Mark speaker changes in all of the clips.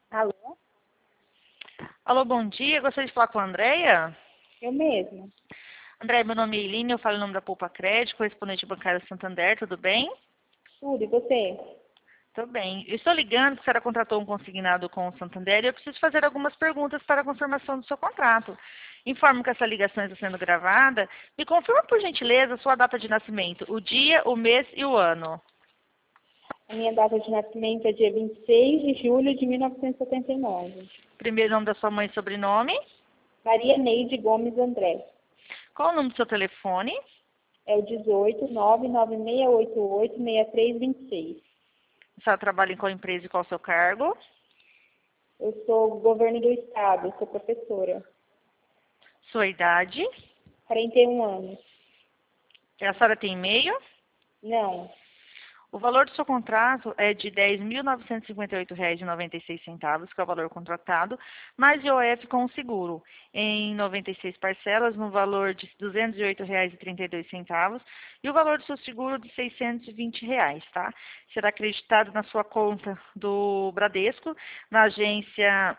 Speaker 1: Alô?
Speaker 2: Alô, bom dia. Gostaria de falar com a Andréia.
Speaker 1: Eu mesma.
Speaker 2: Andréia, meu nome é Eline, eu falo em nome da Poupa Crédito, correspondente bancário Santander, tudo bem?
Speaker 1: Tudo, e você?
Speaker 2: Tudo bem. Eu estou ligando porque a senhora contratou um consignado com o Santander e eu preciso fazer algumas perguntas para a confirmação do seu contrato. Informo que essa ligação está sendo gravada. Me confirma, por gentileza, a sua data de nascimento, o dia, o mês e o ano.
Speaker 1: A minha data de nascimento é dia 26 de julho de 1979.
Speaker 2: Primeiro nome da sua mãe e sobrenome.
Speaker 1: Maria Neide Gomes André.
Speaker 2: Qual o número do seu telefone?
Speaker 1: É o 18 99688 6326.
Speaker 2: A senhora trabalha em qual empresa e qual o seu cargo?
Speaker 1: Eu sou governo do estado, sou professora.
Speaker 2: Sua idade?
Speaker 1: 41 anos.
Speaker 2: A senhora tem e-mail?
Speaker 1: Não.
Speaker 2: O valor do seu contrato é de R$ 10.958,96, que é o valor contratado, mais IOF com o seguro, em 96 parcelas, no valor de R$ 208,32, e o valor do seu seguro de R$ 620, tá? Será acreditado na sua conta do Bradesco, na agência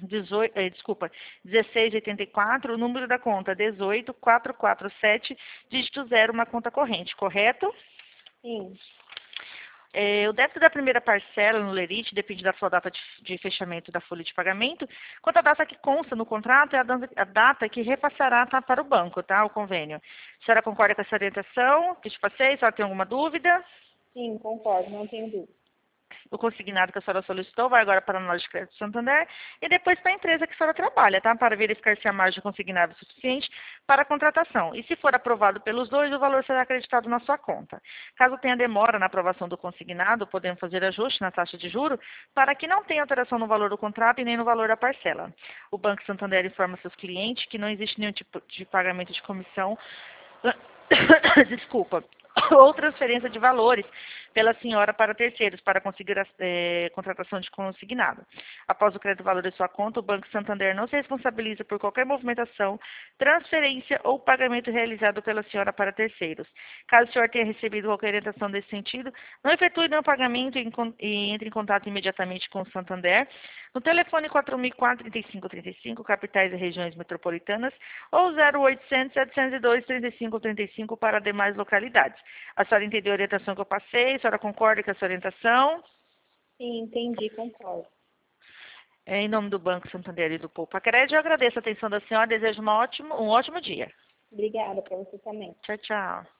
Speaker 2: 1684, o número da conta 18447, dígito 0, uma conta corrente, correto?
Speaker 1: Sim.
Speaker 2: O débito da primeira parcela no Lerite depende da sua data de fechamento da folha de pagamento, quanto a data que consta no contrato é a data que repassará, tá, para o banco, tá, o convênio. A senhora concorda com essa orientação que te passei? A senhora tem alguma dúvida?
Speaker 1: Sim, concordo, não tenho dúvida.
Speaker 2: O consignado que a senhora solicitou vai agora para a análise de crédito Santander e depois para a empresa que a senhora trabalha, tá? Para verificar se a margem consignável é suficiente para a contratação. E se for aprovado pelos dois, o valor será acreditado na sua conta. Caso tenha demora na aprovação do consignado, podemos fazer ajuste na taxa de juro para que não tenha alteração no valor do contrato e nem no valor da parcela. O Banco Santander informa seus clientes que não existe nenhum tipo de pagamento de comissão desculpa, ou transferência de valores pela senhora para terceiros, para conseguir a contratação de consignado. Após o crédito valor de sua conta, o Banco Santander não se responsabiliza por qualquer movimentação, transferência ou pagamento realizado pela senhora para terceiros. Caso o senhor tenha recebido qualquer orientação desse sentido, não efetue nenhum pagamento e entre em contato imediatamente com o Santander no telefone 4004-3535, capitais e regiões metropolitanas, ou 0800-702-3535 para demais localidades. A senhora entendeu a orientação que eu passei? A senhora concorda com essa orientação?
Speaker 1: Sim, entendi, concordo.
Speaker 2: Em nome do Banco Santander e do Poupa Crédito, eu agradeço a atenção da senhora e desejo um ótimo dia.
Speaker 1: Obrigada para você também.
Speaker 2: Tchau, tchau.